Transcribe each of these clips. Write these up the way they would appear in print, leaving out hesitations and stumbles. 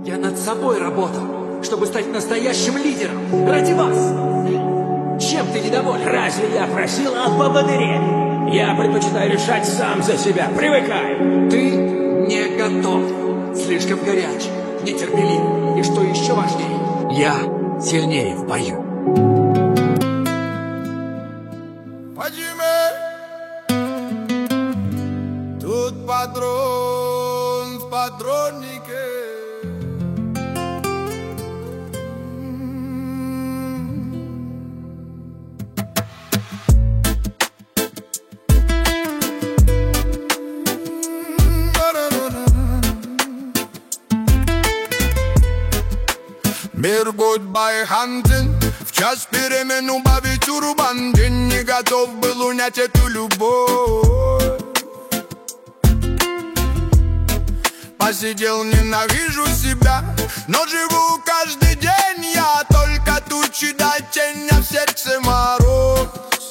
Я над собой работал, чтобы стать настоящим лидером. Ради вас. Чем ты недоволен? Разве я просил о поводыре? Я предпочитаю решать сам за себя. Привыкай. Ты не готов. Слишком горяч, нетерпелив. И что еще важнее, я сильнее в бою. Тут патрон в патроннике. Мир goodbye hunting. В час перемен убавить урбан. День не готов был унять эту любовь. Посидел, ненавижу себя, но живу каждый день. Я только тучи до тень, а в сердце мороз.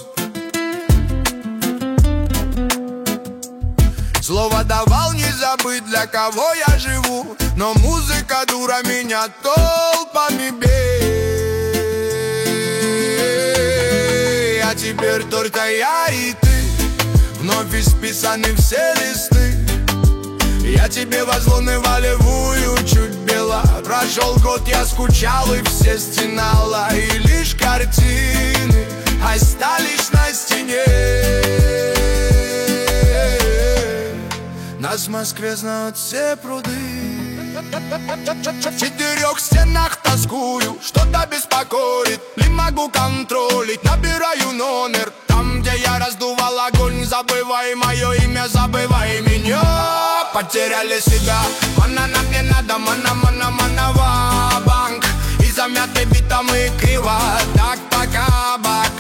Слово давал не забыть, для кого я живу. Но музыка дура меня толпами бей. А теперь только я и ты, вновь исписаны все листы. Я тебе возлунный волевую чуть бела. Прошел год, я скучал и все стенала. И лишь картины остались на стене. Нас в Москве знают все пруды. В четырех стенах тоскую, что-то беспокоит. Не могу контролить, набираю номер. Там, где я раздувал огонь, забывай мое имя, забывай меня. Потеряли себя, мана нам не надо, мана ва-банк. И замяты битами криво, так пока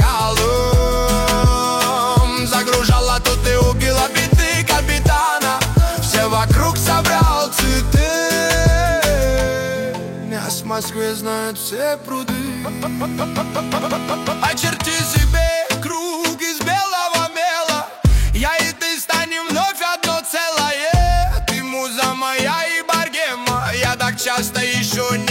бокалом загружала, тут и убила биты капитана. Все вокруг собрал цветы. Нас в Москве знают все пруды. Очерти себе круг из белого мела. Я и ты станем вновь одно целое. Ты муза моя и богема. Я так часто еще не